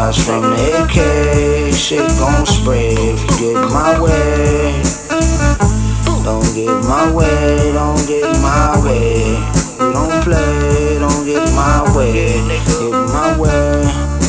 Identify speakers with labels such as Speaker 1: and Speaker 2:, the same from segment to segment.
Speaker 1: shots from the AK, shit gon' spray if you get my way. Don't get my way, don't get my way. We don't play, don't get my way. Get my way.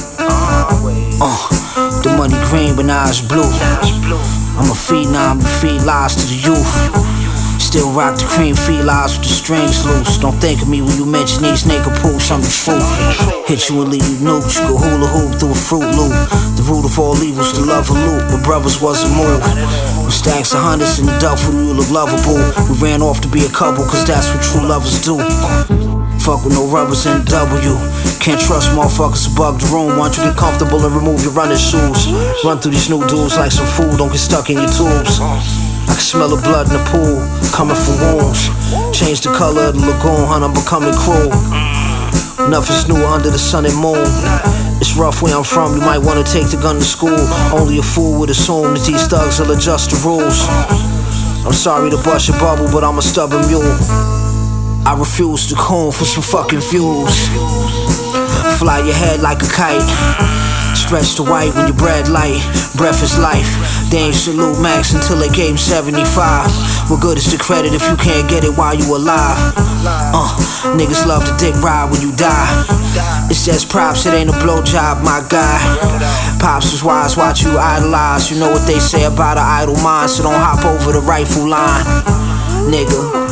Speaker 1: The money green, but now it's blue. I'm a phenom, you feed lies to the youth. Still rock the cream, feed lies with the strings loose. Don't think of me when you mention these nigga pools, I'm the truth. Hit you and leave you nuked, you go hula hoop through a fruit loop. The root of all evils, the love of loot, but brothers wasn't moved. With stacks of hundreds in the duffel, you look lovable. We ran off to be a couple, cause that's what true lovers do. Fuck with no rubbers in W. Can't trust motherfuckers to bug the room. Once you get comfortable and remove your running shoes. Run through these new dudes like some food, don't get stuck in your tubes. I can smell the blood in the pool, coming from wounds. Change the color of the lagoon, hun, I'm becoming cruel. Nothing's new under the sun and moon. It's rough where I'm from, you might wanna take the gun to school. Only a fool would assume that these thugs will adjust the rules. I'm sorry to bust your bubble, but I'm a stubborn mule. I refuse to coon for some fucking views. Fly your head like a kite. Stretch the white when your bread light. Breath is life. They ain't salute Max until they gave him 75. What good is the credit if you can't get it while you alive? Niggas love to dick ride when you die. It's just props, it ain't a blowjob, my guy. Pops is wise, watch you idolize. You know what they say about an idle mind, so don't hop over the rifle line. Nigga,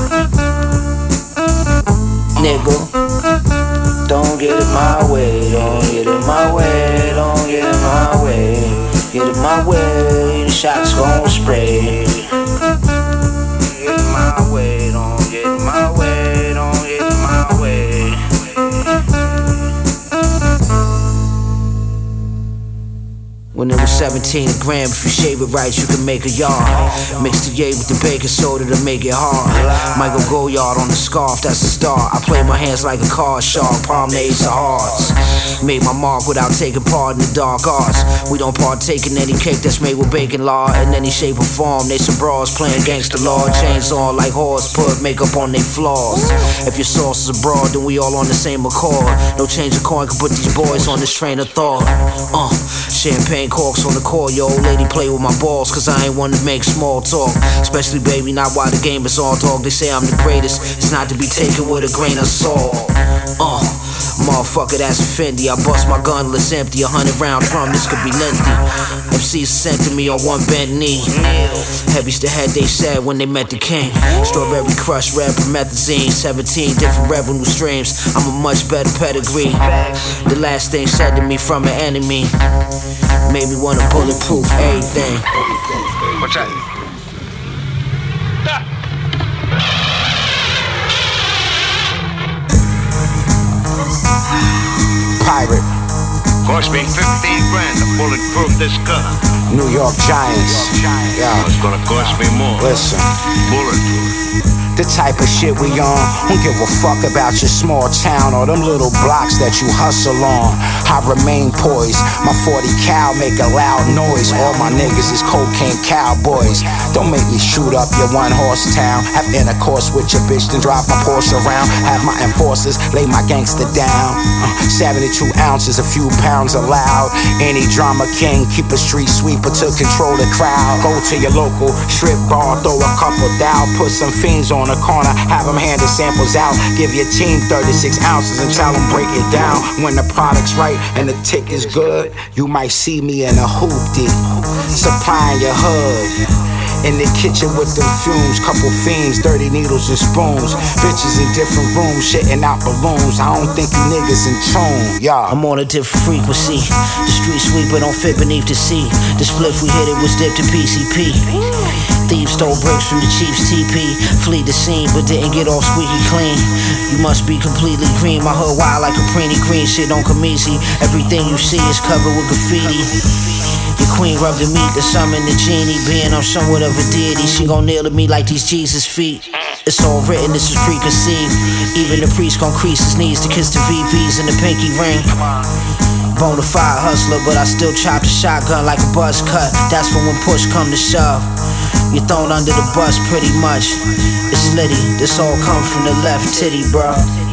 Speaker 1: don't get it my way, don't get it my way, don't get it my way. Get it my way, the shots gon' spray. Get it my way, don't get it my way, don't get it my way. When it was 17 a gram, if you shave it right, you can make a yard. Mix the yay with the baking soda to make it hard. Michael Goyard on the scarf, that's a star. I play my hands like a card shark, palm the ace of hearts. Made my mark without taking part in the dark arts. We don't partake in any cake that's made with bacon lard. In any shape or form, they some bras playing gangster law. Chains on like horse, put makeup on they flaws. If your sauce is abroad, then we all on the same accord. No change of coin can put these boys on this train of thought. Champagne corks on the court, your old lady play with my balls, cause I ain't one to make small talk. Especially baby, not while the game is all talk. They say I'm the greatest, it's not to be taken with a grain of salt. Motherfucker, that's a Fendi. I bust my gun, it's empty. 100-round drum, this could be lengthy. MCs sent to me on one bent knee. Heavy's the head they said when they met the king. Strawberry crush, red promethazine, 17 different revenue streams. I'm a much better pedigree. The last thing said to me from an enemy made me wanna bulletproof everything.
Speaker 2: What's that?
Speaker 1: Pirate.
Speaker 2: Cost me 15 grand to bulletproof this gun.
Speaker 1: New York Giants. Yeah.
Speaker 2: It's gonna cost me more.
Speaker 1: Listen.
Speaker 2: Bulletproof.
Speaker 1: The type of shit we on, don't give a fuck about your small town or them little blocks that you hustle on. I remain poised, my 40 cal make a loud noise. All my niggas is cocaine cowboys. Don't make me shoot up your one-horse town. Have intercourse with your bitch, then drive my Porsche around. Have my enforcers lay my gangster down. 72 ounces, a few pounds allowed. Any drama king, keep a street sweeper to control the crowd. Go to your local strip bar, throw a couple down, put some fiends on the corner, have them hand the samples out. Give your team 36 ounces and tell them break it down. When the product's right and the tick is good, you might see me in a hoopty, supplying your hood. In the kitchen with them fumes, couple fiends, dirty needles and spoons. Bitches in different rooms, shitting out balloons. I don't think you niggas in tune, yeah. I'm on a different frequency. The street sweeper don't fit beneath the sea. The spliff we hit it was dipped in PCP. Thieves stole bricks from the Chiefs TP. Flee the scene but didn't get off squeaky clean. You must be completely green. My hood wild like a preeny green. Shit don't come easy. Everything you see is covered with graffiti. Your queen rubbed the meat to summon the genie. Being I'm somewhat of a deity, she gon' kneel to me like these Jesus feet. It's all written, this is preconceived. Even the priest gon' crease his knees to kiss the VVs and the pinky ring. Bonafide hustler, but I still chop the shotgun like a buzz cut. That's for when push come to shove. You're thrown under the bus pretty much. It's litty, this all come from the left titty, bro.